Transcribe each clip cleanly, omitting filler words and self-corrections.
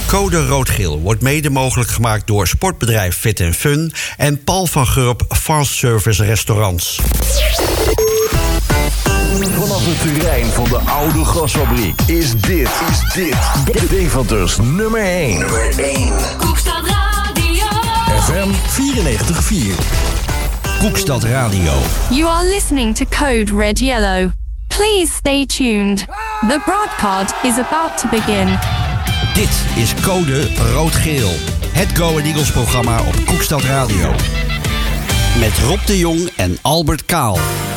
Code Rood-Geel wordt mede mogelijk gemaakt door sportbedrijf Fit & Fun en Paul van Gurp Fast Service Restaurants. Vanaf het terrein van de oude gasfabriek is dit Deventers nummer 1. Koekstad Radio. FM 94.4. Koekstad Radio. You are listening to Code Red Yellow. Please stay tuned. The broadcast is about to begin. Dit is Code Rood-Geel. Het Go Eagles programma op Koekstad Radio. Met Rob de Jong en Albert Kaal.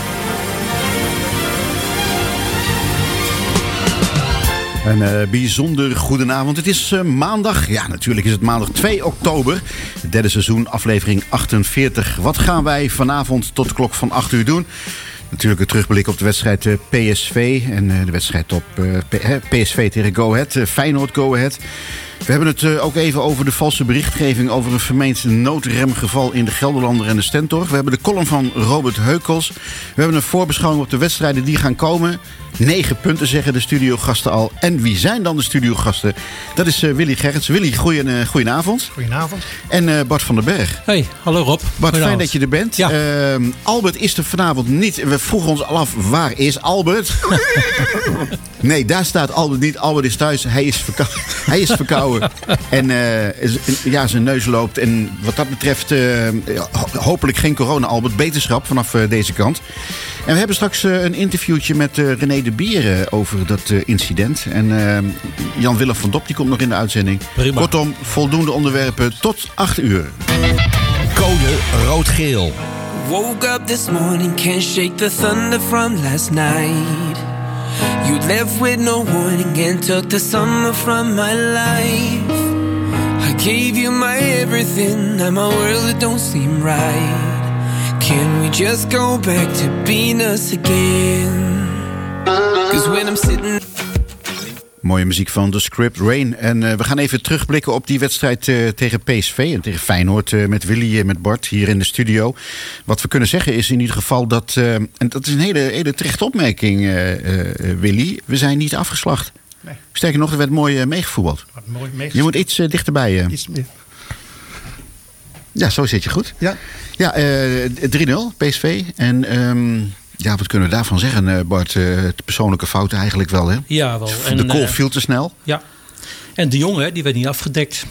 Een bijzonder goedenavond. Het is maandag. Ja, natuurlijk is het maandag 2 oktober. Het derde seizoen, aflevering 48. Wat gaan wij vanavond tot de klok van 8 uur doen? Natuurlijk een terugblik op de wedstrijd PSV. En de wedstrijd op PSV tegen Go Ahead. Feyenoord Go Ahead. We hebben het ook even over de valse berichtgeving over een vermeend noodremgeval in de Gelderlander en de Stentor. We hebben de column van Robert Heukels. We hebben een voorbeschouwing op de wedstrijden die gaan komen. 9 punten zeggen de studiogasten al. En wie zijn dan de studiogasten? Dat is Willy Gerrits. Willy, goedenavond. Goedenavond. En Bart van den Berg. Hey, hallo Rob. Bart, fijn dat je er bent. Ja. Albert is er vanavond niet. We vroegen ons al af, waar is Albert? Nee, daar staat Albert niet. Albert is thuis. Hij is verkouden. En zijn neus loopt. En wat dat betreft hopelijk geen corona, Albert. Beterschap vanaf deze kant. En we hebben straks een interviewtje met René de Bier over dat incident. En Jan-Willem van Dop die komt nog in de uitzending. Prima. Kortom, voldoende onderwerpen tot 8 uur. Code Rood-Geel. Woke up this morning, can't shake the thunder from last night. You left with no warning and took the summer from my life. I gave you my everything, now my world it don't seem right. Can we just go back to being us again? 'Cause when I'm sitting... Mooie muziek van The Script Rain. En we gaan even terugblikken op die wedstrijd tegen PSV en tegen Feyenoord met Willy, met Bart hier in de studio. Wat we kunnen zeggen is in ieder geval dat, en dat is een hele terechte opmerking, Willy, we zijn niet afgeslacht. Nee. Sterker nog, er werd mooi meegevoetbald. Je moet iets dichterbij. Iets meer. Ja, zo zit je goed. Ja. 3-0 PSV. En wat kunnen we daarvan zeggen, Bart? Persoonlijke fouten eigenlijk wel, hè? Ja, wel. De goal viel te snel. Ja. En de jongen, die werd niet afgedekt.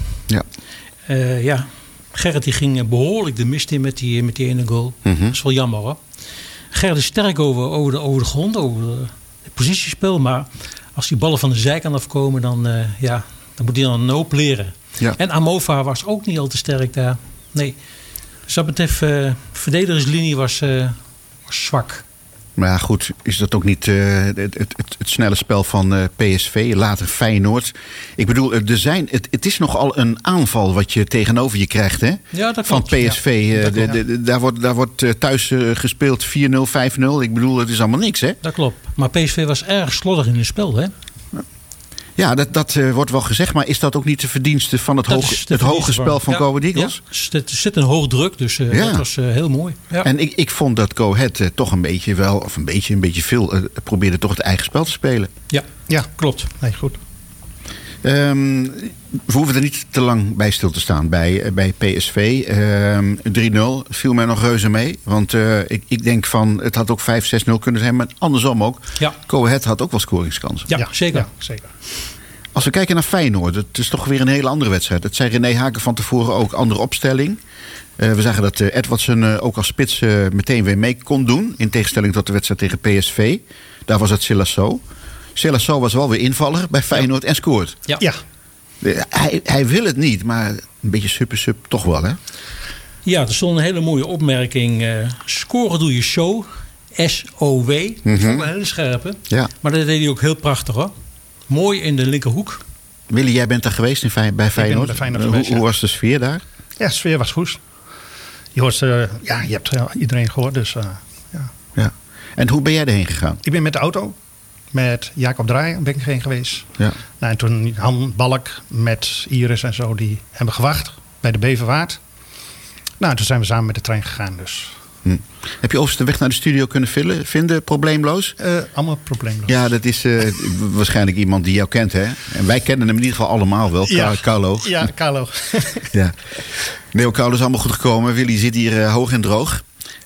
Ja. Gerrit die ging behoorlijk de mist in met die ene goal. Mm-hmm. Dat is wel jammer, hoor. Gerrit is sterk over de grond, over het positiespel. Maar als die ballen van de zijkant afkomen, dan moet hij dan een hoop leren. Ja. En Amova was ook niet al te sterk daar. Nee. Dus dat betreft, verdedigerslinie was zwak. Maar ja, goed, is dat ook niet het snelle spel van PSV, later Feyenoord? Ik bedoel, het is nogal een aanval wat je tegenover je krijgt, hè? Ja, dat van klopt. PSV. Ja. Daar wordt thuis gespeeld 4-0, 5-0. Ik bedoel, het is allemaal niks, hè? Dat klopt. Maar PSV was erg slordig in het spel, hè? Ja, dat wordt wel gezegd. Maar is dat ook niet de verdienste van het hoge spel van Go Ahead Eagles? Ja, er zit een hoog druk, dus dat was heel mooi. Ja. En ik vond dat Go Ahead toch een beetje veel probeerde toch het eigen spel te spelen. Ja, klopt. Nee, goed. We hoeven er niet te lang bij stil te staan bij PSV. 3-0 viel mij nog reuze mee. Want ik denk van het had ook 5-6-0 kunnen zijn. Maar andersom ook. Ja. Go Ahead had ook wel scoringskansen. Ja, zeker. Ja, zeker. Als we kijken naar Feyenoord. Het is toch weer een hele andere wedstrijd. Dat zei René Haken van tevoren ook. Andere opstelling. We zagen dat Edwardsen ook als spits meteen weer mee kon doen. In tegenstelling tot de wedstrijd tegen PSV. Daar was het Silasso. Silasso was wel weer invaller bij Feyenoord en scoort. Ja. Hij wil het niet, maar een beetje sub toch wel, hè? Ja, er stond een hele mooie opmerking. Scoren doe je show. S-O-W. Dat is ook een hele scherpe. Ja. Maar dat deed hij ook heel prachtig, hoor. Mooi in de linkerhoek. Willy, jij bent daar geweest bij Feyenoord. bij Feyenoord geweest, Hoe was de sfeer daar? Ja, de sfeer was goed. Je hebt iedereen gehoord, dus Ja. En hoe ben jij erheen gegaan? Ik ben met de auto, met Jacob Draai ben ik heen geweest. Ja. Nou, en toen Han Balk met Iris en zo, die hebben gewacht bij de Beverwaard. Nou, toen zijn we samen met de trein gegaan, dus Heb je overigens de weg naar de studio kunnen vinden probleemloos? Allemaal probleemloos. Ja, dat is waarschijnlijk iemand die jou kent, hè? En wij kennen hem in ieder geval allemaal wel, Carlo. Ja, Carlo. Ja. Nee, Carlo is allemaal goed gekomen. Willy zit hier hoog en droog.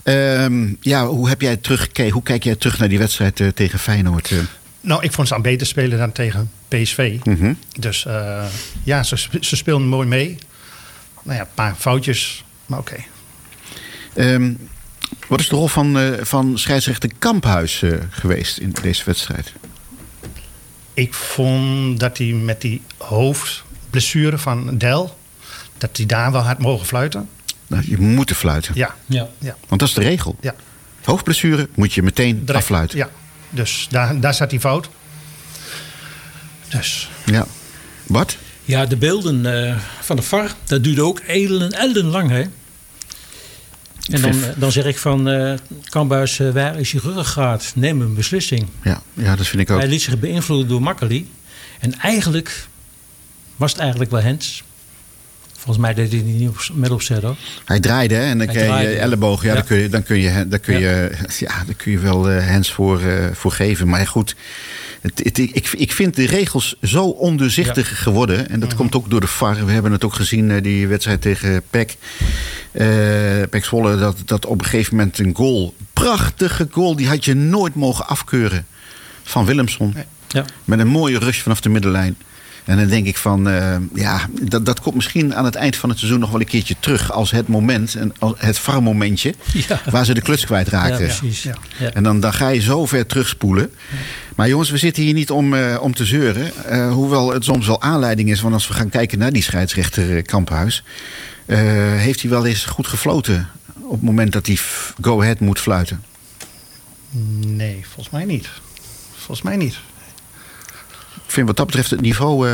Hoe kijk jij terug naar die wedstrijd tegen Feyenoord? Nou, ik vond ze aan beter spelen dan tegen PSV. Mm-hmm. Dus ze speelden mooi mee. Nou ja, een paar foutjes, maar oké. Wat is de rol van scheidsrechter Kamphuis geweest in deze wedstrijd? Ik vond dat hij met die hoofdblessure van Del, dat hij daar wel had mogen fluiten. Nou, je moet er fluiten. Ja. Want dat is de regel. Ja. Hoofdblessure moet je meteen affluiten. Ja, dus daar zat hij fout. Dus. Ja. Wat? Ja, de beelden van de VAR, dat duurde ook ellenlang, hè? En dan zeg ik van, Kamphuis, waar is je ruggengraat? Neem een beslissing. Ja, dat vind ik ook. Hij liet zich beïnvloeden door Makkeli. En eigenlijk was het eigenlijk wel Hens. Volgens mij deed hij het niet met opzet, hoor. Hij draaide, hè? En dan kreeg je elleboog. Ja, ja. Dan kun je wel Hens voor geven. Maar goed, ik vind de regels zo ondoorzichtig geworden. En dat komt ook door de VAR. We hebben het ook gezien, die wedstrijd tegen PEC. PEC Zwolle, dat op een gegeven moment een goal. Prachtige goal, die had je nooit mogen afkeuren. Van Willemson. Ja. Met een mooie rush vanaf de middenlijn. En dan denk ik van, dat komt misschien aan het eind van het seizoen nog wel een keertje terug. Als het moment, het VAR-momentje, waar ze de kluts kwijtraakten. Ja, precies. Ja. En dan ga je zo ver terugspoelen. Maar jongens, we zitten hier niet om te zeuren. Hoewel het soms wel aanleiding is, want als we gaan kijken naar die scheidsrechter Kamphuis. Heeft hij wel eens goed gefloten op het moment dat hij go-ahead moet fluiten? Nee, volgens mij niet. Ik vind wat dat betreft het niveau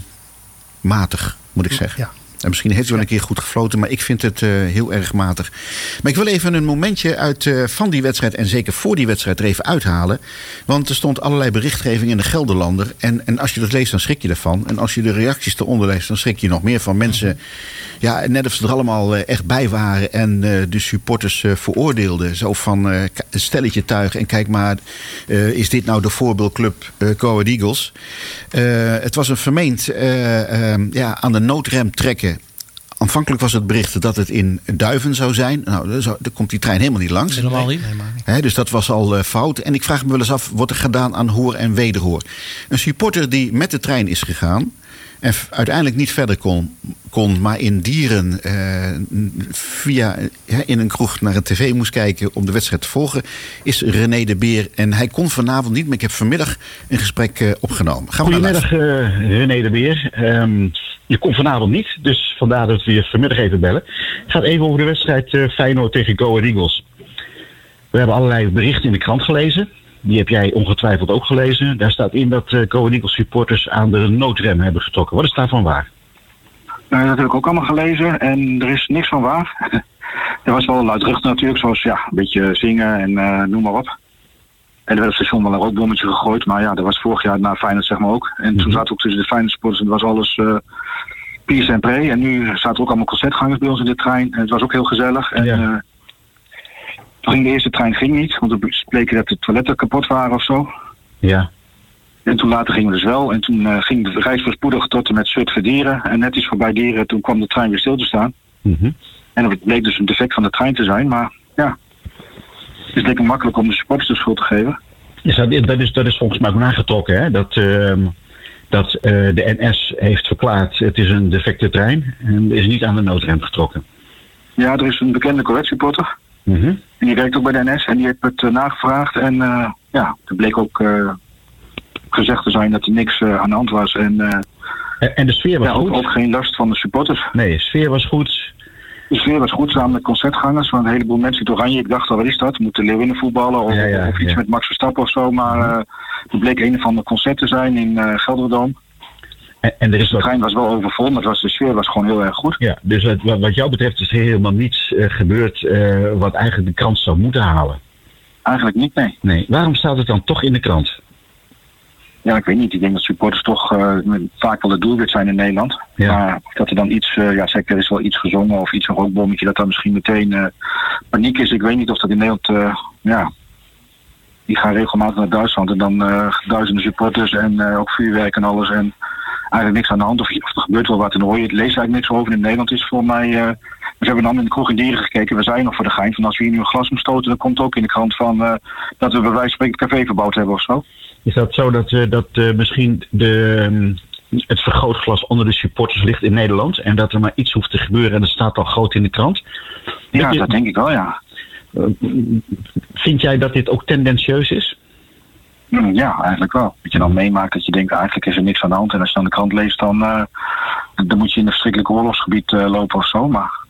matig, moet ik zeggen. Ja. En misschien heeft hij wel een keer goed gefloten, maar ik vind het heel erg matig. Maar ik wil even een momentje van die wedstrijd en zeker voor die wedstrijd er even uithalen. Want er stond allerlei berichtgeving in de Gelderlander. En als je dat leest, dan schrik je ervan. En als je de reacties eronder leest, dan schrik je nog meer van mensen. Ja, net of ze er allemaal echt bij waren en de supporters veroordeelden. Zo van een stelletje tuig en kijk maar, is dit nou de voorbeeldclub Go Ahead Eagles? Het was een vermeend aan de noodrem trekken. Aanvankelijk was het bericht dat het in Duiven zou zijn. Nou, daar komt die trein helemaal niet langs. Helemaal niet. Dus dat was al fout. En ik vraag me wel eens af, wordt er gedaan aan hoor en wederhoor? Een supporter die met de trein is gegaan en uiteindelijk niet verder kon maar in Dieren in een kroeg naar een tv moest kijken om de wedstrijd te volgen, is René de Beer. En hij kon vanavond niet, maar ik heb vanmiddag een gesprek opgenomen. Goedemiddag, René de Beer. Je komt vanavond niet, dus vandaar dat we je vanmiddag even bellen. Het gaat even over de wedstrijd Feyenoord tegen Go Ahead Eagles. We hebben allerlei berichten in de krant gelezen. Die heb jij ongetwijfeld ook gelezen. Daar staat in dat Go Ahead Eagles supporters aan de noodrem hebben getrokken. Wat is daarvan waar? Nou, dat heb ik ook allemaal gelezen en er is niks van waar. Er was wel luidruchtig natuurlijk, zoals een beetje zingen en noem maar op. En er werd op het station wel een rookbommetje gegooid, maar ja, dat was vorig jaar na Feyenoord zeg maar ook. En toen zaten we ook tussen de Feyenoord supporters en het was alles peace en pray. En nu zaten er ook allemaal concertgangers bij ons in de trein en het was ook heel gezellig. En toen ging de eerste trein niet, want er bleken dat de toiletten kapot waren of zo. Ja. En toen later gingen we dus wel. En toen ging de reis voorspoedig tot en met Zutphen-Dieren. En net iets voorbij Dieren, toen kwam de trein weer stil te staan. Mm-hmm. En het bleek dus een defect van de trein te zijn. Maar ja, het is lekker makkelijk om de supporters de schuld te geven. Ja, dat is volgens mij ook nagetrokken, hè? Dat de NS heeft verklaard, het is een defecte trein. En is niet aan de noodrem getrokken. Ja, er is een bekende correctsupporter. Mm-hmm. En die werkt ook bij de NS. En die heeft het nagevraagd. En er bleek ook gezegd te zijn dat er niks aan de hand was. En de sfeer was goed? Ook geen last van de supporters. Nee, de sfeer was goed. De sfeer was goed samen met concertgangers. Want een heleboel mensen in het oranje. Ik dacht al, wat is dat? Moeten Leeuwinnen voetballen? Of iets met Max Verstappen of zo. Maar er bleek een van de concerten te zijn in Gelderdoom. En de trein was wel overvol, maar de sfeer was gewoon heel erg goed. Ja, dus wat jou betreft is er helemaal niets gebeurd wat eigenlijk de krant zou moeten halen? Eigenlijk niet, nee. Waarom staat het dan toch in de krant? Ja, ik weet niet. Ik denk dat supporters toch vaak wel het doelwit zijn in Nederland. Ja. Maar dat er dan iets, zeker er is wel iets gezongen of iets, een rookbommetje, dat dan misschien meteen paniek is. Ik weet niet of dat in Nederland, die gaan regelmatig naar Duitsland en dan duizenden supporters en ook vuurwerk en alles en eigenlijk niks aan de hand. Of er gebeurt wel wat en dan hoor je het, lees eigenlijk niks over. In Nederland is voor mij, we hebben dan in de kroeg in Dieren gekeken, we zijn nog voor de gein van als we hier nu een glas moeten stoten, dan komt ook in de krant van dat we bij wijze van spreken het café verbouwd hebben of zo. Is dat zo dat misschien het vergrootglas onder de supporters ligt in Nederland en dat er maar iets hoeft te gebeuren en dat staat al groot in de krant? Ja, dat denk ik wel, ja. Vind jij dat dit ook tendentieus is? Ja, eigenlijk wel. Dat je dan meemaakt dat je denkt eigenlijk is er niks aan de hand en als je dan de krant leest dan moet je in een verschrikkelijk oorlogsgebied lopen of zo, maar...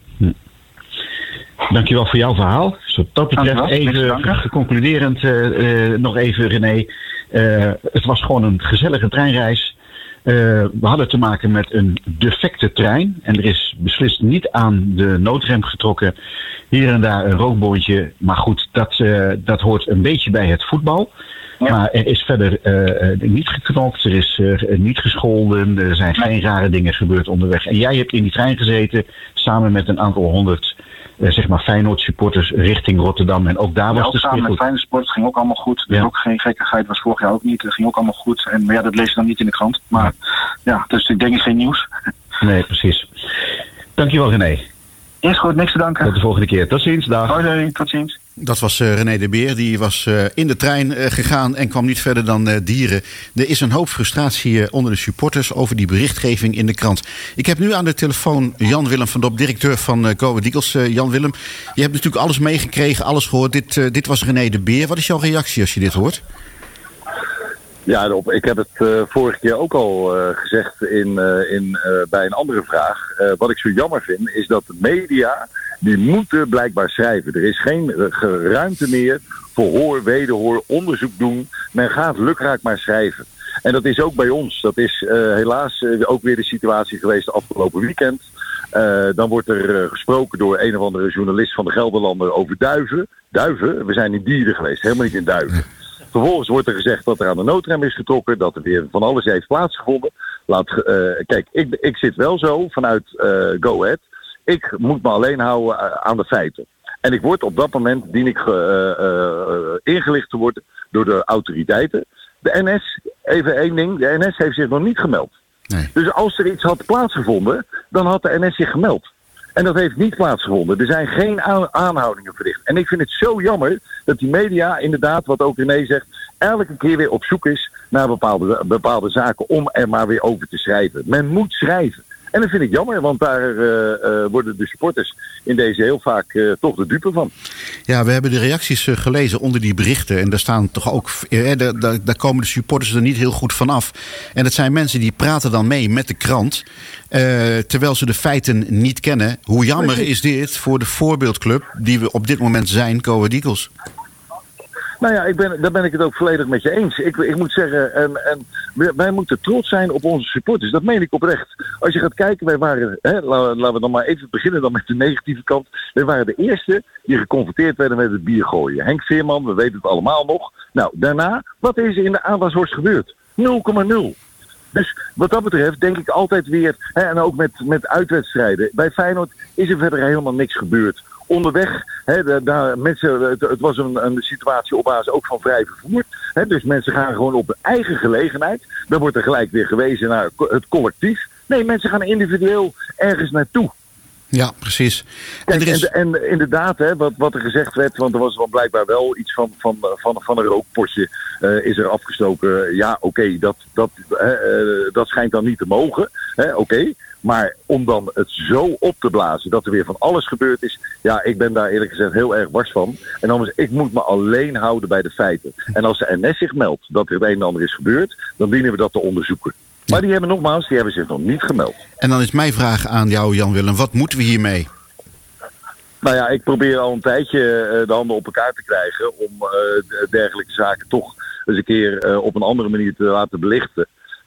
Dankjewel voor jouw verhaal. Dus wat dat betreft even concluderend nog even René. Het was gewoon een gezellige treinreis. We hadden te maken met een defecte trein. En er is beslist niet aan de noodrem getrokken. Hier en daar een rookboontje. Maar goed, dat hoort een beetje bij het voetbal. Ja. Maar er is verder niet geknokt, er is niet gescholden. Er zijn geen rare dingen gebeurd onderweg. En jij hebt in die trein gezeten samen met een aantal 100... Feyenoord supporters richting Rotterdam. En ook daar was de samen met Feyenoord supporters ging ook allemaal goed. Dus ook geen gekkigheid, was vorig jaar ook niet. Dat ging ook allemaal goed. En dat lees je dan niet in de krant. Maar dus ik denk is geen nieuws. Nee, precies. Dankjewel René. Is goed, niks te danken. Tot de volgende keer. Tot ziens, dag. Hoi, tot ziens. Dat was René de Beer. Die was in de trein gegaan en kwam niet verder dan Dieren. Er is een hoop frustratie onder de supporters over die berichtgeving in de krant. Ik heb nu aan de telefoon Jan-Willem van Dop, directeur van Go Ahead Eagles. Jan-Willem, je hebt natuurlijk alles meegekregen, alles gehoord. Dit was René de Beer. Wat is jouw reactie als je dit hoort? Ja, Rob, ik heb het vorige keer ook al gezegd bij een andere vraag. Wat ik zo jammer vind, is dat de media, die moeten blijkbaar schrijven. Er is geen ruimte meer voor hoor, wederhoor, onderzoek doen. Men gaat lukraak maar schrijven. En dat is ook bij ons. Dat is helaas ook weer de situatie geweest afgelopen weekend. Dan wordt er gesproken door een of andere journalist van de Gelderlander over duiven. Duiven? We zijn in Dieren geweest, helemaal niet in duiven. Vervolgens wordt er gezegd dat er aan de noodrem is getrokken, dat er weer van alles heeft plaatsgevonden. Kijk, ik zit wel zo vanuit Go Ahead. Ik moet me alleen houden aan de feiten. En ik word op dat moment, dien ik ingelicht te worden door de autoriteiten. De NS, even één ding, de NS heeft zich nog niet gemeld. Nee. Dus als er iets had plaatsgevonden, dan had de NS zich gemeld. En dat heeft niet plaatsgevonden. Er zijn geen aanhoudingen verricht. En ik vind het zo jammer dat die media inderdaad, wat ook René zegt, elke keer weer op zoek is naar bepaalde zaken om er maar weer over te schrijven. Men moet schrijven. En dat vind ik jammer, want daar worden de supporters in deze heel vaak toch de dupe van. Ja, we hebben de reacties gelezen onder die berichten. En daar staan toch ook, daar komen de supporters er niet heel goed van af. En dat zijn mensen die praten dan mee met de krant, terwijl ze de feiten niet kennen. Hoe jammer is dit voor de voorbeeldclub die we op dit moment zijn, Go Ahead Eagles? Nou ja, daar ben ik het ook volledig met je eens. Ik moet zeggen, wij moeten trots zijn op onze supporters. Dat meen ik oprecht. Als je gaat kijken, wij waren, laten we dan maar even beginnen dan met de negatieve kant. Wij waren de eerste die geconfronteerd werden met het bier gooien. Henk Veerman, we weten het allemaal nog. Nou, daarna, wat is er in de Aardenshorst gebeurd? 0,0. Dus wat dat betreft denk ik altijd weer, en ook met uitwedstrijden. Bij Feyenoord is er verder helemaal niks gebeurd. Onderweg, het was een situatie op basis ook van vrij vervoer. Dus mensen gaan gewoon op hun eigen gelegenheid. Dan wordt er gelijk weer gewezen naar het collectief. Nee, mensen gaan individueel ergens naartoe. Ja, precies. Kijk, en inderdaad, wat er gezegd werd, want er was dan blijkbaar wel iets van een rookpotje is er afgestoken. Ja, oké, dat schijnt dan niet te mogen. Oké. Maar om dan het zo op te blazen dat er weer van alles gebeurd is, ja, ik ben daar eerlijk gezegd heel erg wars van. En anders, ik moet me alleen houden bij de feiten. En als de NS zich meldt dat er het een en ander is gebeurd, dan dienen we dat te onderzoeken. Maar die hebben zich nog niet gemeld. En dan is mijn vraag aan jou, Jan-Willem, wat moeten we hiermee? Nou ja, ik probeer al een tijdje de handen op elkaar te krijgen om dergelijke zaken toch eens een keer op een andere manier te laten belichten.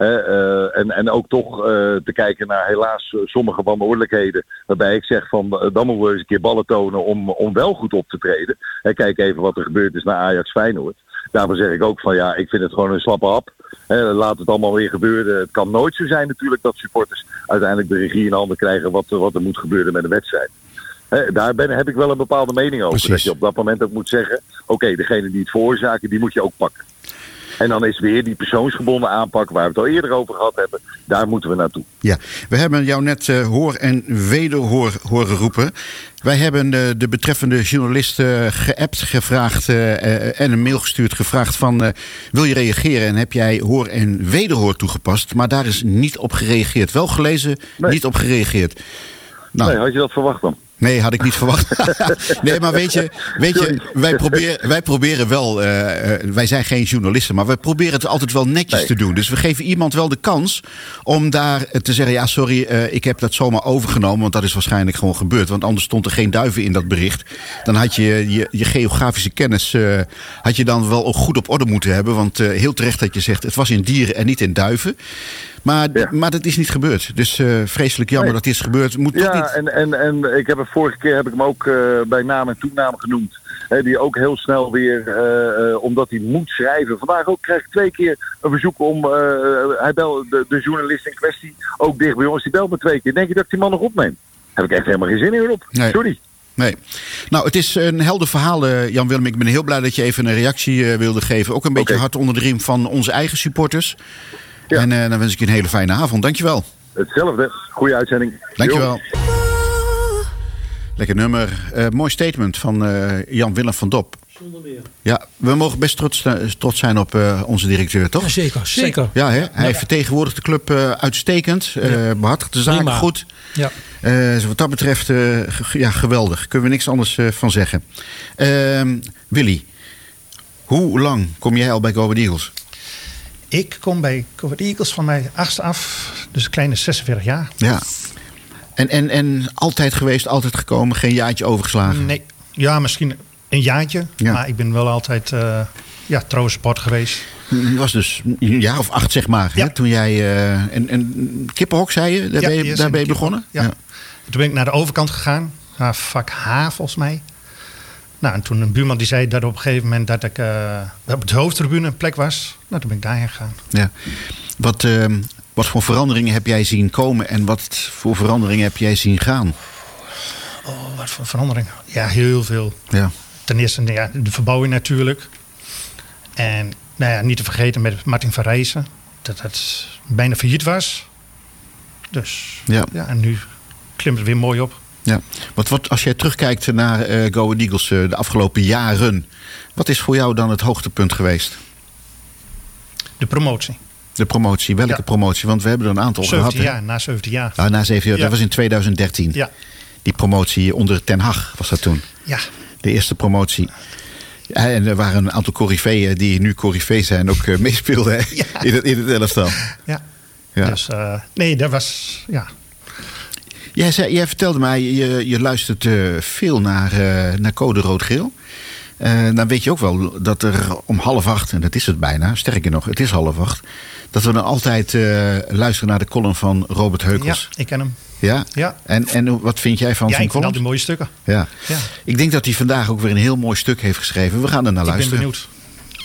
En ook toch te kijken naar helaas sommige wanordelijkheden. Waarbij ik zeg van dan moeten we eens een keer ballen tonen om wel goed op te treden. Kijk even wat er gebeurd is naar Ajax Feyenoord. daarvan zeg ik ook van ja, ik vind het gewoon een slappe hap. Laat het allemaal weer gebeuren. Het kan nooit zo zijn natuurlijk dat supporters uiteindelijk de regie in handen krijgen wat er moet gebeuren met een wedstrijd. Daar heb ik wel een bepaalde mening over. Precies. Dat je op dat moment ook moet zeggen, oké, degene die het veroorzaken, die moet je ook pakken. En dan is weer die persoonsgebonden aanpak waar we het al eerder over gehad hebben. Daar moeten we naartoe. Ja, we hebben jou net hoor en wederhoor horen roepen. Wij hebben de betreffende journalist geappt, gevraagd en een mail gestuurd, gevraagd van wil je reageren? En heb jij hoor en wederhoor toegepast? Maar daar is niet op gereageerd. Wel gelezen, niet op gereageerd. Nou, Nee, had je dat verwacht dan? Nee, had ik niet verwacht. Nee, maar weet je wij proberen wel, wij zijn geen journalisten, maar wij proberen het altijd wel netjes te doen. Dus we geven iemand wel de kans om daar te zeggen, ja sorry, ik heb dat zomaar overgenomen, want dat is waarschijnlijk gewoon gebeurd. Want anders stond er geen duiven in dat bericht. Dan had je geografische kennis had je dan wel ook goed op orde moeten hebben. Want heel terecht dat je zegt, het was in dieren en niet in duiven. Maar dat is niet gebeurd. Dus vreselijk jammer dat dit is gebeurd. Moet ja, niet... en ik heb vorige keer heb ik hem ook bij naam en toenaam genoemd. Die ook heel snel weer, omdat hij moet schrijven. Vandaag ook krijg ik 2 keer een verzoek om... hij belt de journalist in kwestie, ook dicht bij ons, die belt me 2 keer. Denk je dat ik die man nog opneem? Heb ik echt helemaal geen zin in op. Nee. Sorry. Nee. Nou, het is een helder verhaal, Jan-Willem. Ik ben heel blij dat je even een reactie wilde geven. Ook een beetje hard onder de riem van onze eigen supporters. Ja. En dan wens ik je een hele fijne avond. Dankjewel. Hetzelfde. Goeie uitzending. Dankjewel. Lekker nummer. Mooi statement van Jan-Willem van Dop. Zonder meer. Ja, we mogen best trots zijn op onze directeur, toch? Ja, zeker. Ja, hè? Hij vertegenwoordigt de club uitstekend. Behartigt de zaken goed. Ja. Wat dat betreft, geweldig. Kunnen we niks anders van zeggen. Willy, hoe lang kom jij al bij Go Ahead Eagles? Ik kom bij Go Ahead Eagles van mijn 8e af. Dus een kleine 46 jaar. Ja. En altijd geweest, altijd gekomen, geen jaartje overgeslagen? Nee. Ja, misschien een jaartje. Ja. Maar ik ben wel altijd trouwe sport geweest. Je was dus een jaar of 8, zeg maar. Ja. Hè? Toen jij een kippenhok, zei je? Daar ben je begonnen? Ja. Toen ben ik naar de overkant gegaan. Naar vak H, volgens mij. Nou, en toen een buurman die zei dat op een gegeven moment dat ik op de hoofdtribune een plek was. Nou, toen ben ik daarheen gegaan. Ja. Wat voor veranderingen heb jij zien komen en wat voor veranderingen heb jij zien gaan? Oh, wat voor veranderingen? Ja, heel veel. Ja. Ten eerste de verbouwing natuurlijk. En niet te vergeten met Martin van Rijssen. Dat het bijna failliet was. Dus en nu klimt het weer mooi op. Ja. Wat als jij terugkijkt naar Go Ahead Eagles de afgelopen jaren. Wat is voor jou dan het hoogtepunt geweest? De promotie. De promotie, welke promotie? Want we hebben er een aantal gehad. Na 17 jaar. Ah, na 7 jaar, dat was in 2013. Ja. Die promotie onder Ten Hag was dat toen. Ja. De eerste promotie. Ja, en er waren een aantal coryfeeën die nu coryfee zijn ook meespeelden in het elftal. Ja. Dus dat was... Ja. Jij vertelde mij, je luistert veel naar Code Rood-Geel. Dan weet je ook wel dat er om 7:30, en dat is het bijna, sterker nog, het is 7:30... dat we dan altijd luisteren naar de column van Robert Heukels. Ja, ik ken hem. Ja? En wat vind jij van zijn column? Ja, ik vind al die mooie stukken. Ja. Ik denk dat hij vandaag ook weer een heel mooi stuk heeft geschreven. We gaan er naar luisteren. Ik ben benieuwd.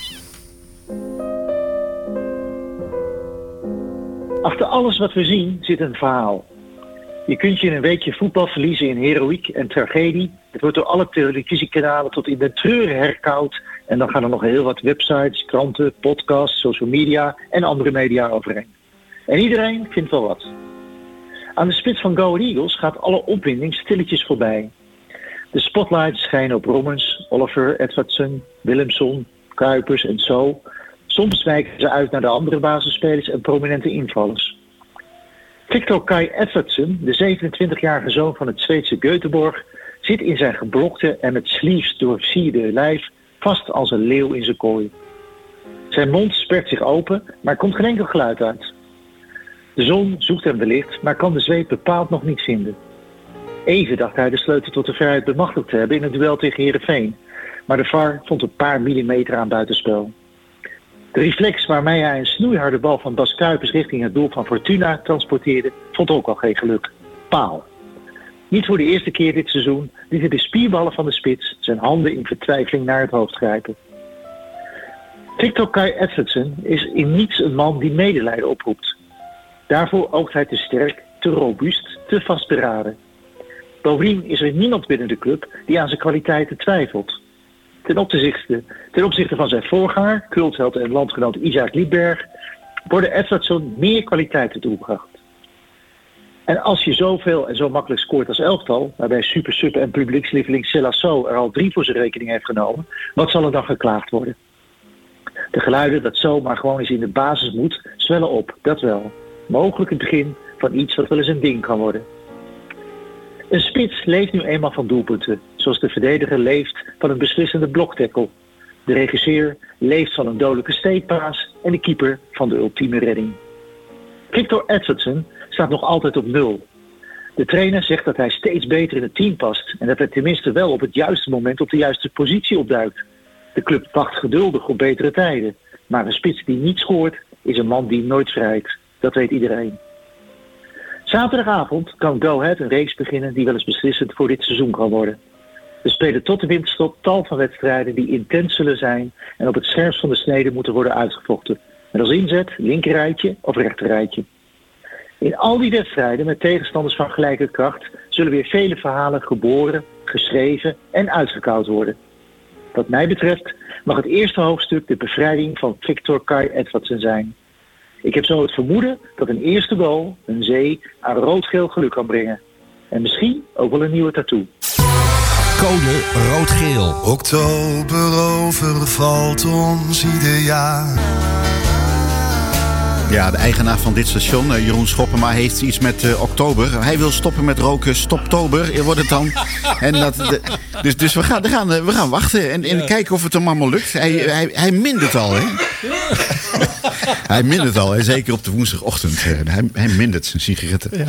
Achter alles wat we zien zit een verhaal. Je kunt je in een weekje voetbal verliezen in heroïek en tragedie. Het wordt door alle televisiekanalen tot in de treuren herkoud. En dan gaan er nog heel wat websites, kranten, podcasts, social media en andere media overheen. En iedereen vindt wel wat. Aan de spits van Go Ahead Eagles gaat alle opwinding stilletjes voorbij. De spotlights schijnen op Rommens, Oliver, Edwardson, Willemson, Kuipers en zo. Soms wijken ze uit naar de andere basisspelers en prominente invallers. Victor Kai Edvardsen, de 27-jarige zoon van het Zweedse Göteborg, zit in zijn geblokte en met sleeves doorversierde lijf vast als een leeuw in zijn kooi. Zijn mond spert zich open, maar er komt geen enkel geluid uit. De zon zoekt hem wellicht, maar kan de Zweed bepaald nog niet vinden. Even dacht hij de sleutel tot de vrijheid bemachtigd te hebben in het duel tegen Heerenveen, maar de VAR vond een paar millimeter aan buitenspel. De reflex waarmee hij een snoeiharde bal van Bas Kuipers richting het doel van Fortuna transporteerde, vond ook al geen geluk. Paal. Niet voor de eerste keer dit seizoen lieten de spierballen van de spits zijn handen in vertwijfeling naar het hoofd grijpen. Victor Kai Edvardsen is in niets een man die medelijden oproept. Daarvoor oogt hij te sterk, te robuust, te vastberaden. Bovendien is er niemand binnen de club die aan zijn kwaliteiten twijfelt. Ten opzichte van zijn voorganger, cultheld en landgenoot Isaac Liedberg, worden Edvardsen meer kwaliteiten toegebracht. En als je zoveel en zo makkelijk scoort als elftal, waarbij Super en publiekslieveling Celasso er al 3 voor zijn rekening heeft genomen, wat zal er dan geklaagd worden? De geluiden dat zo maar gewoon eens in de basis moet, zwellen op, dat wel. Mogelijk het begin van iets wat wel eens een ding kan worden. Een spits leeft nu eenmaal van doelpunten, zoals de verdediger leeft van een beslissende bloktackle. De regisseur leeft van een dodelijke steekpaas en de keeper van de ultieme redding. Victor Edvardsen staat nog altijd op 0. De trainer zegt dat hij steeds beter in het team past en dat hij tenminste wel op het juiste moment op de juiste positie opduikt. De club wacht geduldig op betere tijden, maar een spits die niet scoort is een man die nooit vrijt. Dat weet iedereen. Zaterdagavond kan Go Ahead een reeks beginnen die wel eens beslissend voor dit seizoen kan worden. We spelen tot de winterstop tal van wedstrijden die intens zullen zijn en op het scherpst van de snede moeten worden uitgevochten. Met als inzet linkerrijtje of rechterrijtje. In al die wedstrijden met tegenstanders van gelijke kracht zullen weer vele verhalen geboren, geschreven en uitgekoud worden. Wat mij betreft mag het eerste hoofdstuk de bevrijding van Victor Kai Edvardsen zijn. Ik heb zo het vermoeden dat een eerste goal een zee aan rood-geel geluk kan brengen. En misschien ook wel een nieuwe tattoo. Code rood-geel. Oktober overvalt ons ieder jaar. Ja, de eigenaar van dit station, Jeroen Schoppema, heeft iets met oktober. Hij wil stoppen met roken, stoptober wordt het dan. En dus we gaan wachten en kijken of het hem allemaal lukt. Hij mindert al, hè? Hij mindert al, hè? Zeker op de woensdagochtend. Hij mindert zijn sigaretten. Ja.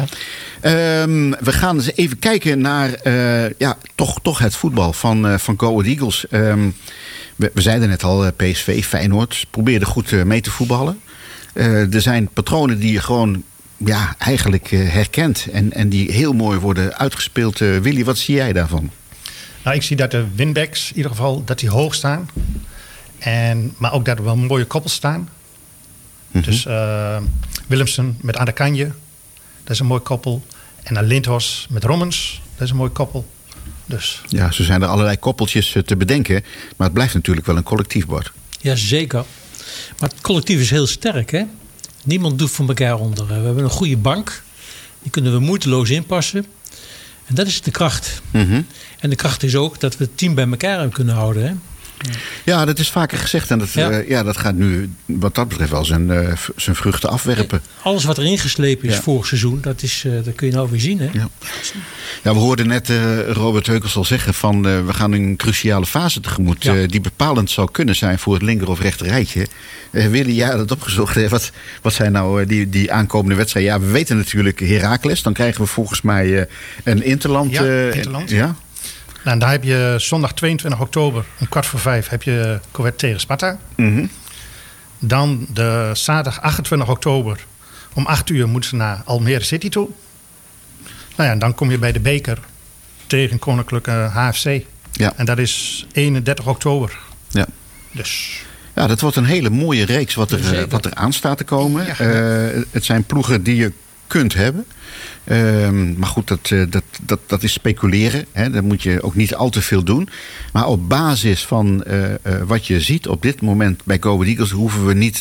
We gaan eens even kijken naar toch het voetbal van Go Ahead Eagles. We zeiden net al, PSV, Feyenoord probeerden goed mee te voetballen. Er zijn patronen die je gewoon eigenlijk herkent en die heel mooi worden uitgespeeld. Willy, wat zie jij daarvan? Nou, ik zie dat de winbacks in ieder geval dat die hoog staan. Maar ook dat er wel mooie koppels staan. Mm-hmm. Dus Willemsen met Adekanje, dat is een mooi koppel. En dan Lindhorst met Rommens, dat is een mooi koppel. Dus. Ja, zo zijn er allerlei koppeltjes te bedenken. Maar het blijft natuurlijk wel een collectief, Bart. Ja, zeker. Maar het collectief is heel sterk, hè? Niemand doet voor elkaar onder. We hebben een goede bank. Die kunnen we moeiteloos inpassen. En dat is de kracht. Mm-hmm. En de kracht is ook dat we het team bij elkaar hebben kunnen houden, hè? Ja, dat is vaker gezegd. En dat gaat nu wat dat betreft wel zijn vruchten afwerpen. Alles wat erin geslepen is vorig seizoen, dat kun je nou weer zien. Hè? Ja, we hoorden net Robert Heukels al zeggen van we gaan een cruciale fase tegemoet. Die bepalend zou kunnen zijn voor het linker of rechter rijtje. Willy, jij had het opgezocht. Wat zijn nou die aankomende wedstrijden? Ja, we weten natuurlijk Heracles. Dan krijgen we volgens mij een interland. Interland. Ja. Nou, daar heb je zondag 22 oktober om 4:15 heb je Go Ahead tegen Sparta. Mm-hmm. Dan de zaterdag 28 oktober om 8:00 moeten ze naar Almere City toe. Nou ja, en dan kom je bij de beker tegen Koninklijke HFC. Ja. En dat is 31 oktober. Ja. Dus. Ja, dat wordt een hele mooie reeks wat er aan staat te komen. Ja. Het zijn ploegen die je kunt hebben. Maar goed, dat is speculeren. Hè. Daar moet je ook niet al te veel doen. Maar op basis van wat je ziet op dit moment bij Go Ahead Eagles hoeven we niet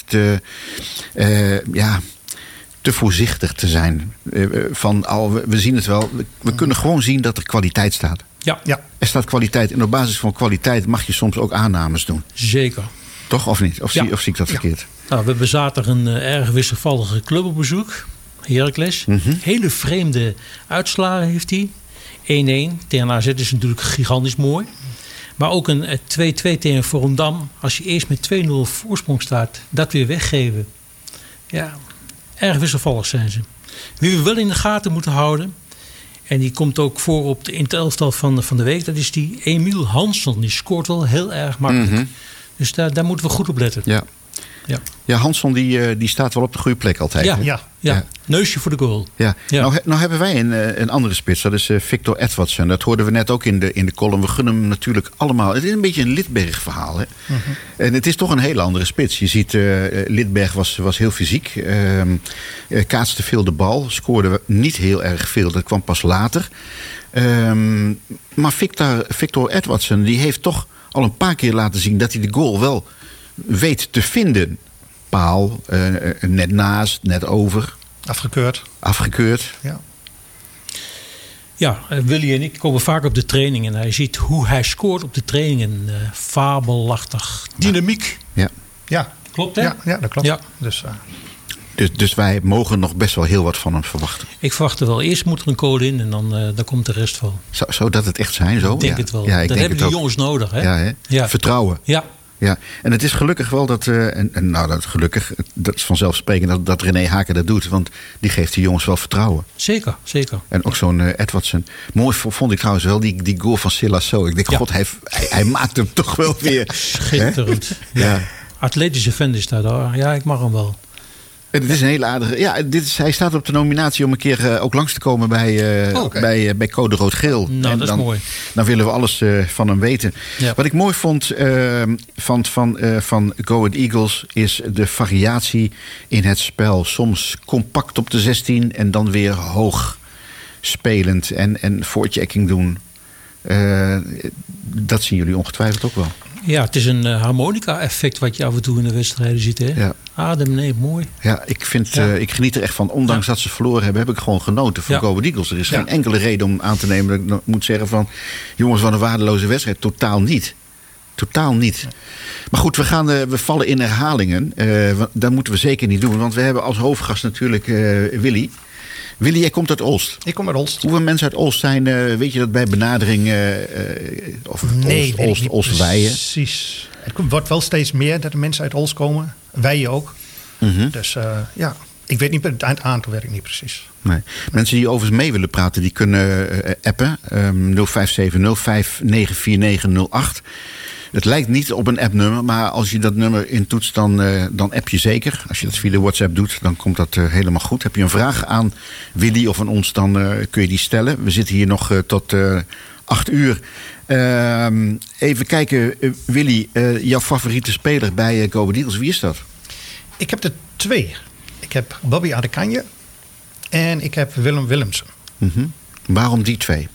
te voorzichtig te zijn. We zien het wel. We kunnen gewoon zien dat er kwaliteit staat. Ja. Er staat kwaliteit. En op basis van kwaliteit mag je soms ook aannames doen. Zeker. Toch of niet? Of zie ik dat verkeerd? Nou, we hebben zaterdag een erg wisselvallige club op bezoek. Heracles. Mm-hmm. Hele vreemde uitslagen heeft hij. 1-1. Tegen AZ is natuurlijk gigantisch mooi. Maar ook een 2-2 tegen Volendam. Als je eerst met 2-0 voorsprong staat. Dat weer weggeven. Ja, erg wisselvallig zijn ze. Wie we wel in de gaten moeten houden. En die komt ook voor in het elftal van de week. Dat is die Emiel Hansson. Die scoort wel heel erg makkelijk. Mm-hmm. Dus daar moeten we goed op letten. Ja, Hansson die staat wel op de goede plek altijd. Ja, Ja. Neusje voor de goal. Ja. Nou hebben wij een andere spits. Dat is Victor Edwardsen. Dat hoorden we net ook in de column. We gunnen hem natuurlijk allemaal. Het is een beetje een Lidberg verhaal. Hè? En het is toch een hele andere spits. Je ziet, Lidberg was heel fysiek. Kaatste veel de bal. Scoorde niet heel erg veel. Dat kwam pas later. Maar Victor Edwardsen die heeft toch al een paar keer laten zien dat hij de goal wel weet te vinden. Paal, net naast, net over. Afgekeurd. Ja. Ja, Willy en ik komen vaak op de training en hij ziet hoe hij scoort op de trainingen. Fabelachtig. Dynamiek. Ja. Klopt, hè? Ja, dat klopt. Ja. Dus wij mogen nog best wel heel wat van hem verwachten. Ik verwacht er wel. Eerst moet er een code in en dan komt de rest wel. Zou dat het echt zijn zo? Ik denk het wel. Ja, dat hebben die jongens nodig. Hè? Ja, hè? Ja. Vertrouwen. Ja. En het is gelukkig wel dat dat is vanzelfsprekend dat René Haken dat doet. Want die geeft die jongens wel vertrouwen. Zeker. En ook zo'n Edwardsen. Mooi vond ik trouwens wel die goal van Silasso. Ik denk, god, hij maakt hem toch wel weer. Schitterend. Ja. Atletische vent is dat hoor. Ja, ik mag hem wel. Het is een hele aardige. Ja, hij staat op de nominatie om een keer ook langs te komen bij Code Rood-Geel. Nou, dat is mooi. Dan willen we alles van hem weten. Ja. Wat ik mooi vond van Go Ahead Eagles is de variatie in het spel. Soms compact op de 16 en dan weer hoog spelend en voorchecking doen. Dat zien jullie ongetwijfeld ook wel. Ja, het is een harmonica-effect wat je af en toe in de wedstrijden ziet. Hè? Ja. Adem, nee, mooi. Ja, ik geniet er echt van. Ondanks dat ze verloren hebben, heb ik gewoon genoten van Go Ahead Eagles. Er is geen enkele reden om aan te nemen dat ik moet zeggen van, jongens, wat een waardeloze wedstrijd. Totaal niet. Maar goed, we vallen in herhalingen. Dat moeten we zeker niet doen. Want we hebben als hoofdgast natuurlijk Willy. Willy, jij komt uit Olst. Ik kom uit Olst. Hoeveel mensen uit Olst zijn, weet je dat bij benadering? Olst-Weijen? Precies. Het wordt wel steeds meer dat de mensen uit Olst komen. Wij ook. Mm-hmm. Dus ik weet niet, het aantal werk niet precies. Nee. Mensen die overigens mee willen praten, die kunnen appen. 0570-594908. Het lijkt niet op een appnummer, maar als je dat nummer intoetst, dan app je zeker. Als je dat via de WhatsApp doet, dan komt dat helemaal goed. Heb je een vraag aan Willy of aan ons, dan kun je die stellen. We zitten hier nog tot 8 uur. Even kijken, Willy, jouw favoriete speler bij Go Ahead Eagles, wie is dat? Ik heb er 2. Ik heb Bobby Adekanje en ik heb Willem Willemsen. Mm-hmm. Waarom die 2?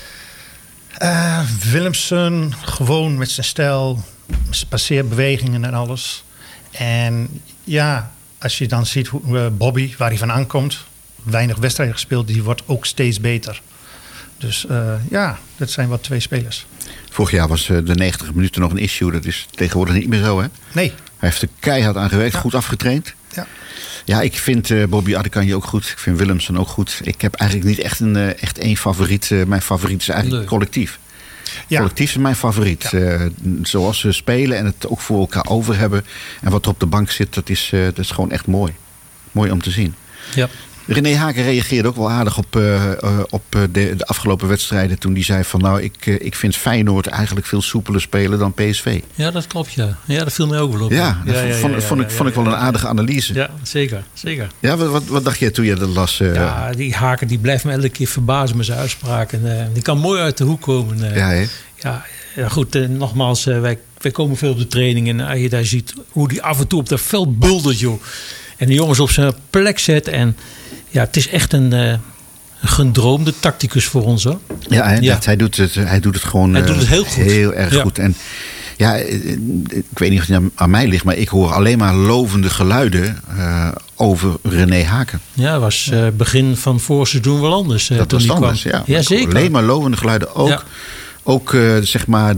Willemsen, gewoon met zijn stijl, zijn passeerbewegingen en alles. En ja, als je dan ziet hoe Bobby, waar hij van aankomt, weinig wedstrijden gespeeld, die wordt ook steeds beter. Dus dat zijn wat 2 spelers. Vorig jaar was de 90 minuten nog een issue. Dat is tegenwoordig niet meer zo, hè? Nee. Hij heeft er keihard aan gewerkt, goed afgetraind. Ja, ik vind Bobby Adekanje ook goed. Ik vind Willemsen ook goed. Ik heb eigenlijk niet echt één favoriet. Mijn favoriet is eigenlijk collectief. Ja. Collectief is mijn favoriet. Ja. Zoals ze spelen en het ook voor elkaar over hebben. En wat er op de bank zit, dat is gewoon echt mooi. Mooi om te zien. Ja. René Haken reageerde ook wel aardig op de afgelopen wedstrijden. Toen hij zei van ik vind Feyenoord eigenlijk veel soepeler spelen dan PSV. Ja, dat klopt ja. Ja, dat viel mij ook wel op. Ja, vond ik wel een aardige analyse. Ja, zeker. Ja, wat dacht jij toen je dat las? Ja, die Haken die blijft me elke keer verbazen met zijn uitspraken. Die kan mooi uit de hoek komen. Ja, goed, nogmaals, wij komen veel op de training. En je daar ziet hoe die af en toe op dat veld buldert, joh. En de jongens op zijn plek zet. En ja, het is echt een gedroomde tacticus voor ons, hoor. Ja, hij doet het gewoon hij doet het heel goed. Heel erg goed. En ja, ik weet niet of het aan mij ligt, maar ik hoor alleen maar lovende geluiden over René Haken. Ja, dat was begin van vorig seizoen wel anders. Dat was anders, ja. Zeker. Alleen maar lovende geluiden. Ook zeg maar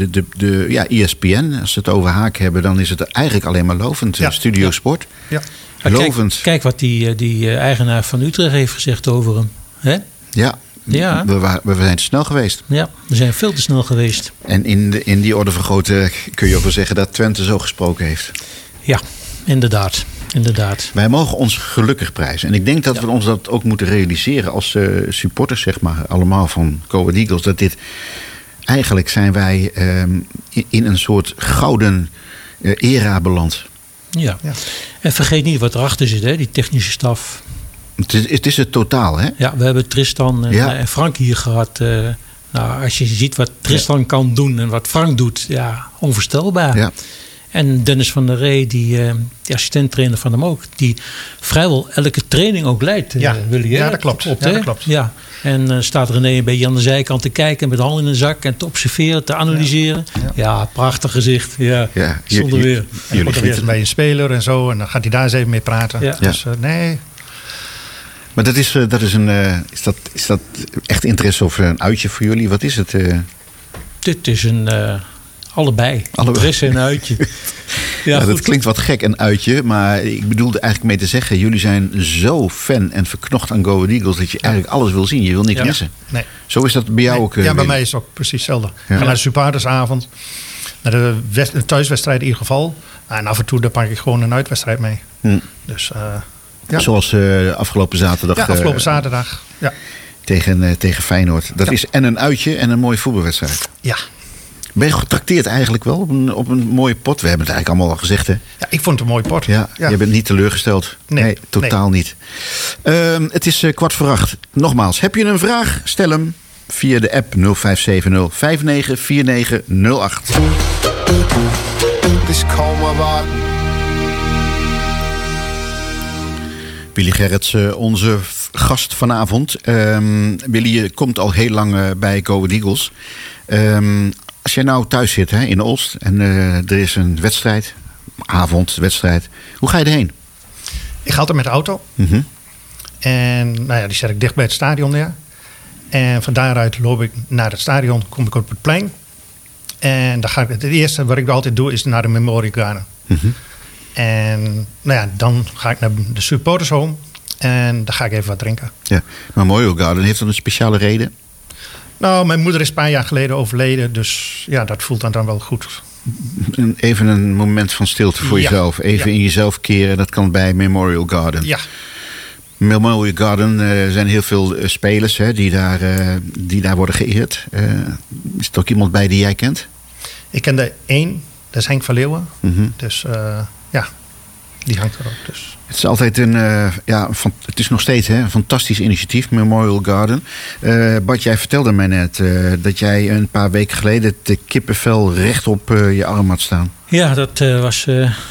de ESPN, als ze het over Haken hebben, dan is het eigenlijk alleen maar lovend. Studio Sport. Ja. Lovend. Kijk wat die eigenaar van Utrecht heeft gezegd over hem. Hè? Ja. We zijn te snel geweest. Ja, we zijn veel te snel geweest. En in die orde van grootte kun je ook wel zeggen dat Twente zo gesproken heeft. Ja, inderdaad. Wij mogen ons gelukkig prijzen. En ik denk dat we ons dat ook moeten realiseren als supporters, zeg maar, allemaal van Go Ahead Eagles. Dat dit eigenlijk zijn wij in een soort gouden era beland. Ja. En vergeet niet wat erachter zit, hè? Die technische staf. Het is het totaal, hè? Ja, we hebben Tristan en Frank hier gehad. Als je ziet wat Tristan kan doen en wat Frank doet, onvoorstelbaar. Ja. En Dennis van der Ree, die assistent-trainer van hem ook, die vrijwel elke training ook leidt. Willy, ja, dat klopt. Dat klopt. Ja. En staat René een beetje aan de zijkant te kijken met de hand in de zak en te observeren, te analyseren. Ja, prachtig gezicht. Ja, zonder weer. En komt er weer bij een speler en zo en dan gaat hij daar eens even mee praten. Ja. Dus nee. Maar is dat echt interesse of een uitje voor jullie? Wat is het? Dit is een allebei. Interesse en uitje. Dat klinkt wat gek, een uitje. Maar ik bedoelde eigenlijk mee te zeggen, jullie zijn zo fan en verknocht aan Go Ahead Eagles dat je eigenlijk alles wil zien. Je wil niks missen. Nee. Zo is dat bij jou ook? Ja, bij mij is het ook precies hetzelfde. Ja. Ga naar de supportersavond. Naar de thuiswedstrijd in ieder geval. En af en toe daar pak ik gewoon een uitwedstrijd mee. Dus... Zoals afgelopen zaterdag. Ja, afgelopen zaterdag. Ja. Tegen Feyenoord. Dat is en een uitje en een mooie voetbalwedstrijd. Ja. Ben je getrakteerd eigenlijk wel op een mooie pot? We hebben het eigenlijk allemaal al gezegd, hè? Ja, ik vond het een mooie pot. Ja. Je bent niet teleurgesteld. Nee, totaal niet. Het is 7:15. Nogmaals, heb je een vraag? Stel hem via de app 0570 594908. This call Willy Gerrits, onze gast vanavond. Willy, je komt al heel lang bij Go Ahead Eagles. Als jij nou thuis zit in Olst en er is een wedstrijd, wedstrijd. Hoe ga je erheen? Ik ga altijd met de auto. En die zet ik dicht bij het stadion neer. En van daaruit loop ik naar het stadion, kom ik op het plein. En dan ga ik, het eerste wat ik altijd doe is naar de Memorial Garden. En dan ga ik naar de supporters home en dan ga ik even wat drinken. Ja, Memorial Garden, heeft dat een speciale reden? Nou, mijn moeder is een paar jaar geleden overleden, dus dat voelt dan wel goed. Even een moment van stilte voor jezelf. Even in jezelf keren, dat kan bij Memorial Garden. Ja. Memorial Garden zijn heel veel spelers die daar worden geëerd. Is er ook iemand bij die jij kent? Ik ken er één, dat is Henk van Leeuwen. Dus die hangt erop. Dus. Het is altijd het is nog steeds een fantastisch initiatief, Memorial Garden. Bart, jij vertelde mij net dat jij een paar weken geleden het kippenvel recht op je arm had staan. Ja, dat was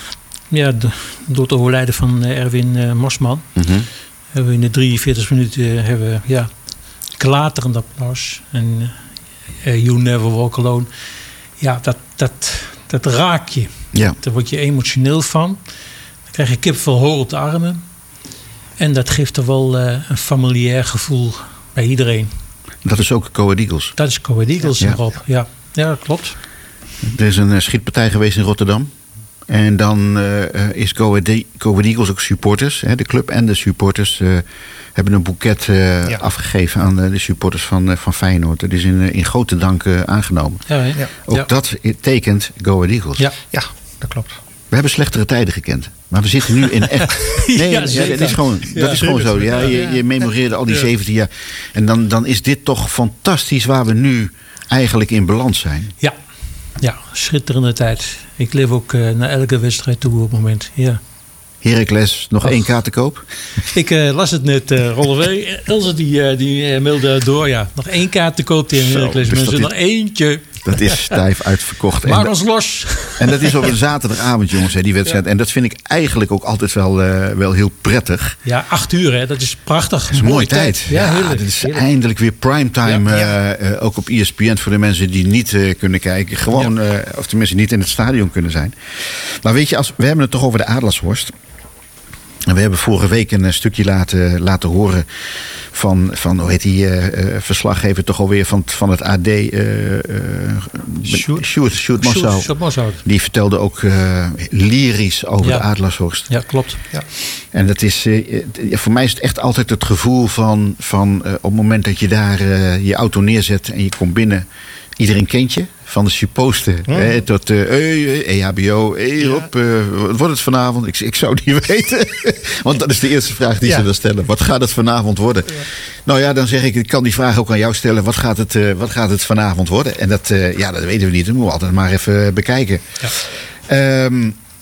door het overlijden van Erwin Mosman. Hebben we in de 43 minuten klaterend applaus. En You Never Walk Alone. Ja, dat raak je. Ja. Daar word je emotioneel van. Dan krijg je kipvel hoog op de armen. En dat geeft er wel een familiair gevoel bij iedereen. Dat is ook Go Ahead Eagles? Dat is Go Ahead Eagles, Rob. Ja, dat klopt. Er is een schietpartij geweest in Rotterdam. En dan is Go Ahead Eagles ook supporters. De club en de supporters hebben een boeket afgegeven aan de supporters van Feyenoord. Dat is in grote dank aangenomen. Ook dat tekent Go Ahead Eagles. Ja, dat klopt. We hebben slechtere tijden gekend. Maar we zitten nu in echt... Nee, dat is gewoon zo. Ja, je memoreerde al die 17 jaar. En dan is dit toch fantastisch waar we nu eigenlijk in balans zijn. Ja, schitterende tijd. Ik leef ook naar elke wedstrijd toe op het moment. Ja. Heracles, nog 1 kaart te koop? Ik las het net, Rollevé. Elze die mailde door. Ja, nog 1 kaart te koop tegen Heracles. Dus mensen, nog eentje. Dat is stijf uitverkocht. Maar ons los. En dat is op een zaterdagavond, jongens, die wedstrijd. Ja. En dat vind ik eigenlijk ook altijd wel heel prettig. Ja, 8 uur, dat is prachtig. Dat is een mooie tijd. Ja, dit is eindelijk weer primetime. Ook op ESPN voor de mensen die niet kunnen kijken. Gewoon, of tenminste niet in het stadion kunnen zijn. Maar weet je, we hebben het toch over de Adelaarshorst. En we hebben vorige week een stukje laten horen van hoe heet die verslaggever toch alweer van het AD. Sjoerd Mossau. Die vertelde ook lyrisch over de Adelaarshorst. Ja, klopt. Ja. En dat is, voor mij is het echt altijd het gevoel van op het moment dat je daar je auto neerzet en je komt binnen. Iedereen kent je. Van de supposter tot EHBO. Wat wordt het vanavond? Ik zou het niet weten. Want dat is de eerste vraag die ze dan stellen. Wat gaat het vanavond worden? Ja. Nou ja, dan zeg ik kan die vraag ook aan jou stellen. Wat gaat het vanavond worden? En dat weten we niet. Dat moeten we altijd maar even bekijken. Ja.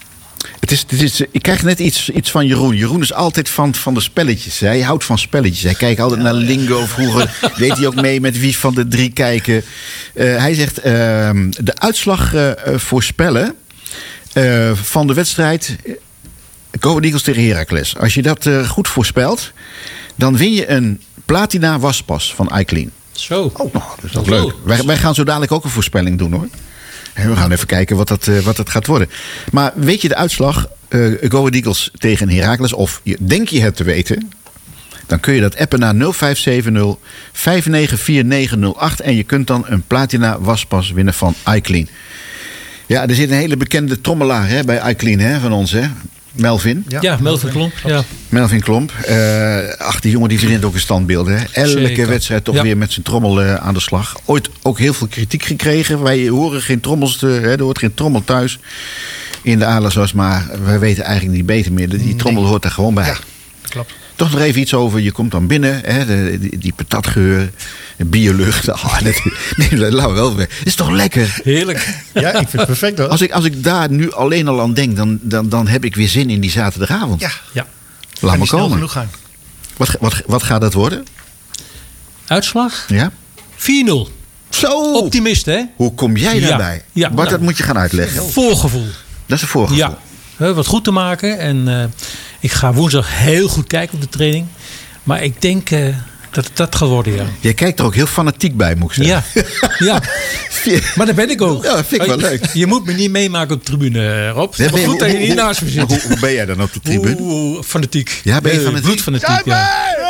Ik krijg net iets van Jeroen. Jeroen is altijd van de spelletjes. Hij houdt van spelletjes. Hij kijkt altijd naar Lingo. Vroeger deed hij ook mee met wie van de 3 kijken. Hij zegt de uitslag voorspellen van de wedstrijd Go Ahead Eagles tegen Heracles. Als je dat goed voorspelt, dan win je een platina waspas van iClean. Zo. Oh, dat is toch leuk. Wij gaan zo dadelijk ook een voorspelling doen, hoor. En we gaan even kijken wat dat gaat worden. Maar weet je de uitslag? Go Ahead Eagles tegen Heracles. Of denk je het te weten? Dan kun je dat appen naar 0570 594908. En je kunt dan een platina waspas winnen van iClean. Ja, er zit een hele bekende trommelaar bij iClean van ons, hè? Melvin. Ja, Melvin Klomp. Ja. Melvin Klomp. Die jongen die verdient ook een standbeeld. Hè? Elke wedstrijd toch weer met zijn trommel aan de slag. Ooit ook heel veel kritiek gekregen. Wij horen geen trommels, er hoort geen trommel thuis in de Alaswas. Maar wij weten eigenlijk niet beter meer. Die trommel hoort er gewoon bij. Ja, klopt. Toch nog even iets over. Je komt dan binnen, hè, die patatgeur, biolucht. Laten we wel weer. Is toch lekker? Heerlijk. Ja, ik vind het perfect hoor. Als ik daar nu alleen al aan denk, dan heb ik weer zin in die zaterdagavond. Ja. Laat me komen. Genoeg gaan. Wat gaat dat worden? Uitslag? Ja. 4-0. Zo! Optimist, hè? Hoe kom jij daarbij? Ja. Dat moet je gaan uitleggen. Voorgevoel. Dat is een voorgevoel. Ja. Wat goed te maken. En ik ga woensdag heel goed kijken op de training. Maar ik denk dat het dat gaat worden, ja. Jij kijkt er ook heel fanatiek bij, moet ik zeggen. Ja. Maar dat ben ik ook. Ja, dat vind ik wel leuk. Je moet me niet meemaken op de tribune, Rob. Ja, goed dat je niet naast me zit. Hoe ben jij dan op de tribune? Fanatiek. Ja, ben je fanatiek? Bloedfanatiek, ja.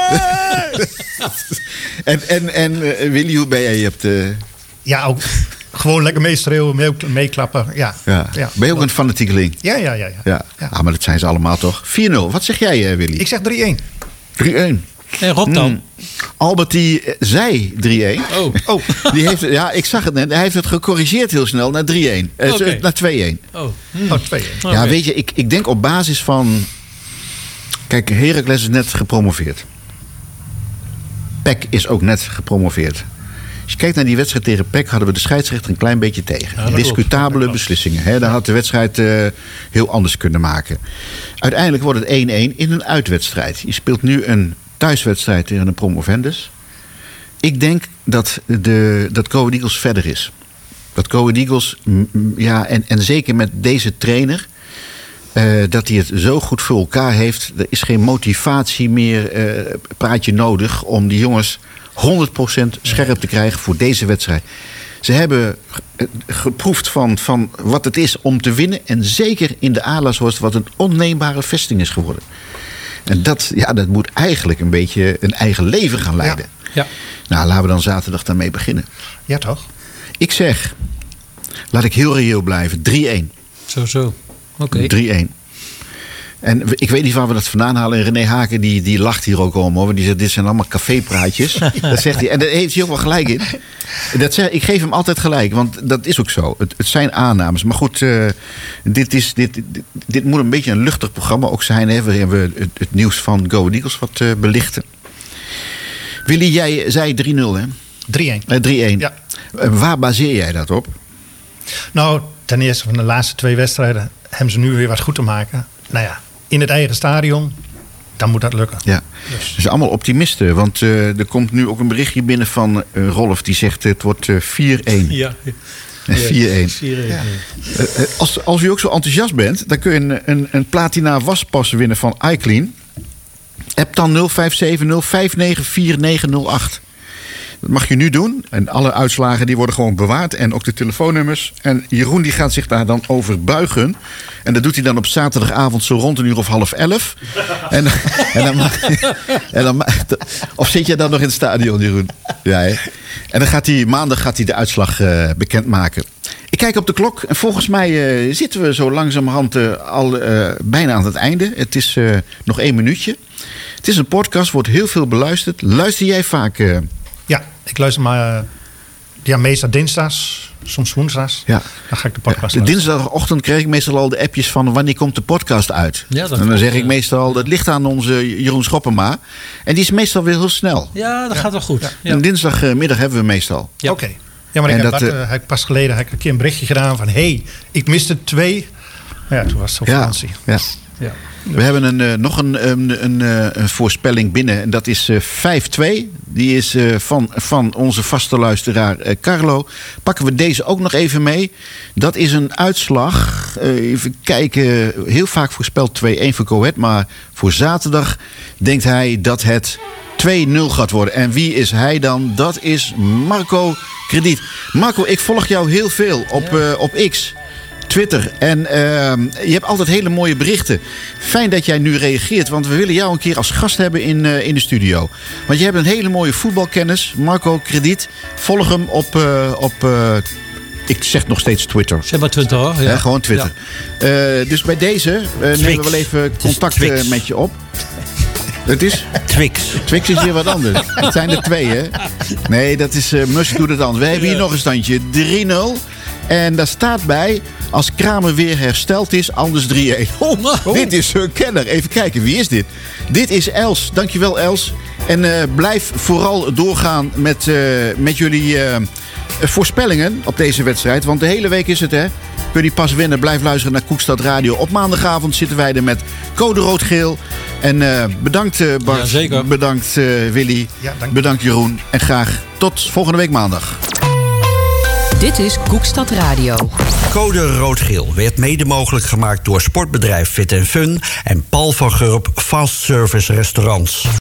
En Willy, hoe ben jij op de... Ja, ook gewoon lekker meeschreeuwen, meeklappen. Ja. Ben je ook een fanatiekeling? Ja. Maar dat zijn ze allemaal toch? 4-0. Wat zeg jij, Willy? Ik zeg 3-1. 3-1. En Rob dan? Albert die zei 3-1. Oh. Die heeft, ik zag het net. Hij heeft het gecorrigeerd heel snel naar 3-1. Naar 2-1. 2-1. Ja, weet je, ik denk op basis van... Kijk, Heracles is net gepromoveerd. PEC is ook net gepromoveerd. Als je kijkt naar die wedstrijd tegen PEC, hadden we de scheidsrechter een klein beetje tegen. Ja, discutabele beslissingen. Hè? Dan had de wedstrijd heel anders kunnen maken. Uiteindelijk wordt het 1-1 in een uitwedstrijd. Je speelt nu een thuiswedstrijd tegen een promovendus. Ik denk dat Go Ahead Eagles verder is. Dat Go Ahead Eagles, en zeker met deze trainer... dat hij het zo goed voor elkaar heeft. Er is geen motivatie meer, praatje nodig... om die jongens 100% scherp te krijgen voor deze wedstrijd. Ze hebben geproefd van wat het is om te winnen... en zeker in de Alasshorst wat een onneembare vesting is geworden. En dat moet eigenlijk een beetje een eigen leven gaan leiden. Ja. Nou, laten we dan zaterdag daarmee beginnen. Ja, toch? Ik zeg, laat ik heel reëel blijven, 3-1. Zo. Oké. 3-1. En ik weet niet waar we dat vandaan halen. En René Haken die lacht hier ook om, hoor. Die zegt, dit zijn allemaal cafépraatjes. Dat zegt hij. En daar heeft hij ook wel gelijk in. Ik geef hem altijd gelijk, want dat is ook zo. Het zijn aannames. Maar goed, dit moet een beetje een luchtig programma ook zijn. Hè. We hebben het nieuws van Go Ahead Eagles wat belichten. Willy, jij zei 3-0, hè? 3-1. 3-1. Ja. Waar baseer jij dat op? Nou, ten eerste van de laatste 2 wedstrijden... hebben ze nu weer wat goed te maken. Nou ja, in het eigen stadion, dan moet dat lukken. Ja, dus. Ze zijn allemaal optimisten. Want er komt nu ook een berichtje binnen van Rolf. Die zegt het wordt 4-1. Ja. 4-1. Ja. Als u ook zo enthousiast bent... dan kun je een platina waspas winnen van iClean. App dan 0570 594908. Dat mag je nu doen. En alle uitslagen die worden gewoon bewaard. En ook de telefoonnummers. En Jeroen die gaat zich daar dan over buigen. En dat doet hij dan op zaterdagavond zo rond 10:30. Of zit je dan nog in het stadion, Jeroen? Ja, hè? En dan maandag gaat hij de uitslag bekendmaken. Ik kijk op de klok. En volgens mij zitten we zo langzamerhand al bijna aan het einde. Het is nog 1 minuutje. Het is een podcast, wordt heel veel beluisterd. Luister jij vaak... Ja, ik luister maar meestal dinsdags, soms woensdags. Ja. Dan ga ik de podcast luisteren. Dinsdagochtend krijg ik meestal al de appjes van wanneer komt de podcast uit. Ja, en dan zeg ik meestal, dat ligt aan onze Jeroen Schoppema. En die is meestal weer heel snel. Ja, dat gaat wel goed. Ja. En dinsdagmiddag hebben we meestal. Ja. Oké. Ja, maar ik heb pas geleden een keer een berichtje gedaan van... ik miste 2 Ja, toen was het op vakantie. Ja. We hebben nog een voorspelling binnen. En dat is 5-2. Die is van onze vaste luisteraar Carlo. Pakken we deze ook nog even mee. Dat is een uitslag. Even kijken. Heel vaak voorspelt 2-1 voor Go Ahead. Maar voor zaterdag denkt hij dat het 2-0 gaat worden. En wie is hij dan? Dat is Marco Krediet. Marco, ik volg jou heel veel op X. Twitter. En je hebt altijd hele mooie berichten. Fijn dat jij nu reageert, want we willen jou een keer als gast hebben in de studio. Want je hebt een hele mooie voetbalkennis. Marco Krediet. Volg hem op ik zeg nog steeds Twitter. Zeg maar Twitter hoor. Ja. Gewoon Twitter. Ja. Dus bij deze nemen we wel even contact met je op. Het is? Twix. Twix is weer wat anders. Het zijn er 2, hè? Nee, dat is Musk doet het anders. We hebben hier nog een standje. 3-0. En daar staat bij, als Kramer weer hersteld is, anders 3-1. Dit is een kenner. Even kijken, wie is dit? Dit is Els. Dankjewel, Els. En blijf vooral doorgaan met jullie voorspellingen op deze wedstrijd. Want de hele week is het, hè? Kun je pas winnen. Blijf luisteren naar Koekstad Radio. Op maandagavond zitten wij er met Code Rood-Geel. En bedankt Bart. Ja, zeker. Bedankt Willy. Ja, bedankt Jeroen. En graag tot volgende week maandag. Dit is Koekstad Radio. Code Rood-Geel werd mede mogelijk gemaakt door sportbedrijf Fit & Fun en Paul van Gurp Fast Service Restaurants.